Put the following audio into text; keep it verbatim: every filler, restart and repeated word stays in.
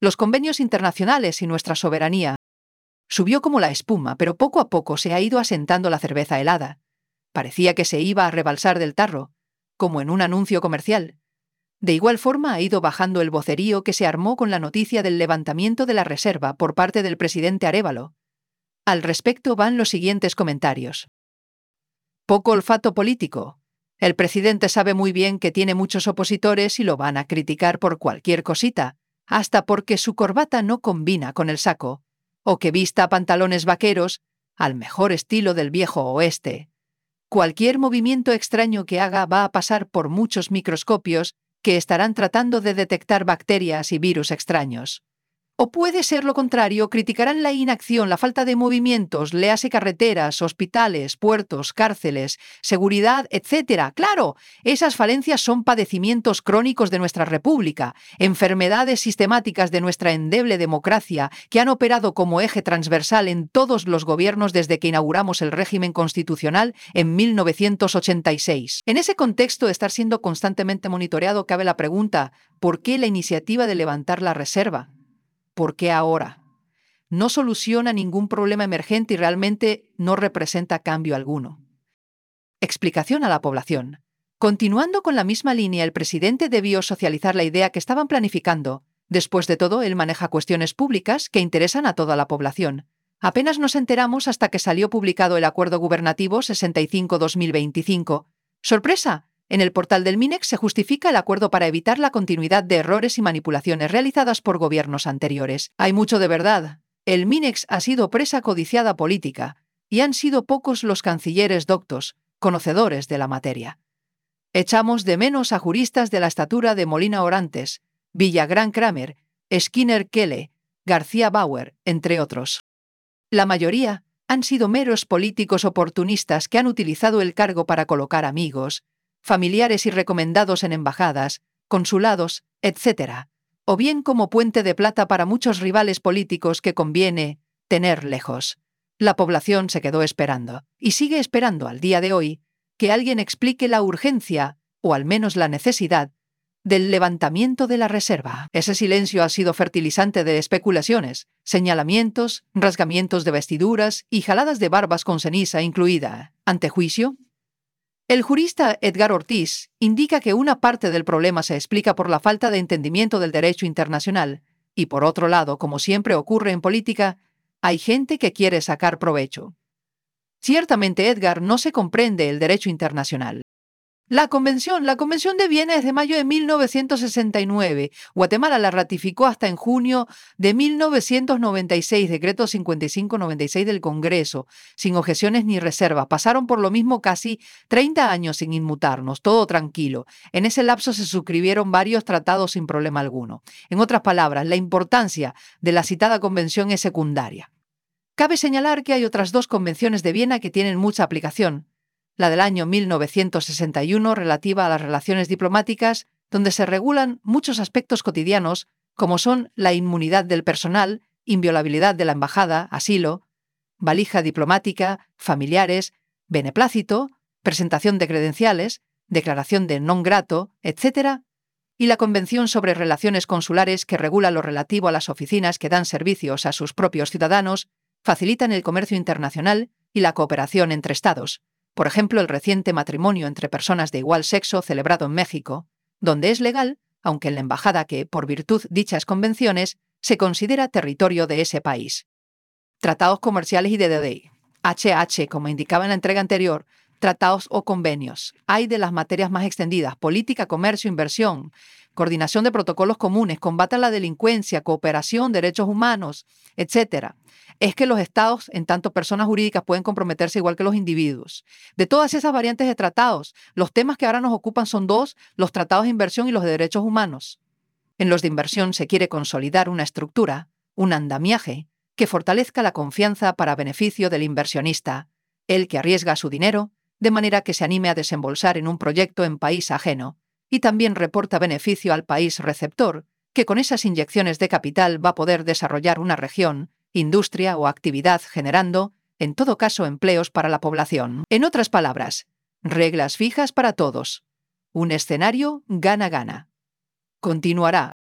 los convenios internacionales y nuestra soberanía. Subió como la espuma, pero poco a poco se ha ido asentando la cerveza helada. Parecía que se iba a rebalsar del tarro, como en un anuncio comercial. De igual forma ha ido bajando el vocerío que se armó con la noticia del levantamiento de la reserva por parte del presidente Arévalo. Al respecto van los siguientes comentarios. Poco olfato político. El presidente sabe muy bien que tiene muchos opositores y lo van a criticar por cualquier cosita, hasta porque su corbata no combina con el saco, o que vista pantalones vaqueros, al mejor estilo del viejo oeste. Cualquier movimiento extraño que haga va a pasar por muchos microscopios que estarán tratando de detectar bacterias y virus extraños. O puede ser lo contrario, criticarán la inacción, la falta de movimientos, léase carreteras, hospitales, puertos, cárceles, seguridad, etcétera. Claro, esas falencias son padecimientos crónicos de nuestra república, enfermedades sistemáticas de nuestra endeble democracia que han operado como eje transversal en todos los gobiernos desde que inauguramos el régimen constitucional en mil novecientos ochenta y seis. En ese contexto de estar siendo constantemente monitoreado, cabe la pregunta, ¿por qué la iniciativa de levantar la reserva? ¿Por qué ahora? No soluciona ningún problema emergente y realmente no representa cambio alguno. Explicación a la población. Continuando con la misma línea, el presidente debió socializar la idea que estaban planificando. Después de todo, él maneja cuestiones públicas que interesan a toda la población. Apenas nos enteramos hasta que salió publicado el Acuerdo Gubernativo sesenta y cinco barra dos mil veinticinco. ¡Sorpresa! En el portal del MINEX se justifica el acuerdo para evitar la continuidad de errores y manipulaciones realizadas por gobiernos anteriores. Hay mucho de verdad. El MINEX ha sido presa codiciada política y han sido pocos los cancilleres doctos, conocedores de la materia. Echamos de menos a juristas de la estatura de Molina Orantes, Villagrán Kramer, Skinner Kelle, García Bauer, entre otros. La mayoría han sido meros políticos oportunistas que han utilizado el cargo para colocar amigos, familiares y recomendados en embajadas, consulados, etcétera, o bien como puente de plata para muchos rivales políticos que conviene tener lejos. La población se quedó esperando, y sigue esperando al día de hoy, que alguien explique la urgencia, o al menos la necesidad, del levantamiento de la reserva. Ese silencio ha sido fertilizante de especulaciones, señalamientos, rasgamientos de vestiduras y jaladas de barbas con ceniza incluida. ¿Ante juicio? El jurista Edgar Ortiz indica que una parte del problema se explica por la falta de entendimiento del derecho internacional y, por otro lado, como siempre ocurre en política, hay gente que quiere sacar provecho. Ciertamente, Edgar, no se comprende el derecho internacional. La Convención, la Convención de Viena es de mayo de mil novecientos sesenta y nueve. Guatemala la ratificó hasta en junio de mil novecientos noventa y seis, decreto cincuenta y cinco noventa y seis del Congreso, sin objeciones ni reservas. Pasaron por lo mismo casi treinta años sin inmutarnos, todo tranquilo. En ese lapso se suscribieron varios tratados sin problema alguno. En otras palabras, la importancia de la citada Convención es secundaria. Cabe señalar que hay otras dos convenciones de Viena que tienen mucha aplicación. La del año mil novecientos sesenta y uno relativa a las relaciones diplomáticas, donde se regulan muchos aspectos cotidianos, como son la inmunidad del personal, inviolabilidad de la embajada, asilo, valija diplomática, familiares, beneplácito, presentación de credenciales, declaración de non grato, etcétera, y la Convención sobre Relaciones Consulares que regula lo relativo a las oficinas que dan servicios a sus propios ciudadanos, facilitan el comercio internacional y la cooperación entre Estados. Por ejemplo, el reciente matrimonio entre personas de igual sexo celebrado en México, donde es legal, aunque en la embajada que, por virtud dichas convenciones, se considera territorio de ese país. Tratados comerciales y de D D. H H, como indicaba en la entrega anterior, tratados o convenios. Hay de las materias más extendidas: política, comercio, inversión, coordinación de protocolos comunes, combate a la delincuencia, cooperación, derechos humanos, etcétera. Es que los estados, en tanto personas jurídicas, pueden comprometerse igual que los individuos. De todas esas variantes de tratados, los temas que ahora nos ocupan son dos: los tratados de inversión y los de derechos humanos. En los de inversión se quiere consolidar una estructura, un andamiaje, que fortalezca la confianza para beneficio del inversionista, el que arriesga su dinero, de manera que se anime a desembolsar en un proyecto en país ajeno, y también reporta beneficio al país receptor, que con esas inyecciones de capital va a poder desarrollar una región, industria o actividad generando, en todo caso, empleos para la población. En otras palabras, reglas fijas para todos. Un escenario gana-gana. Continuará.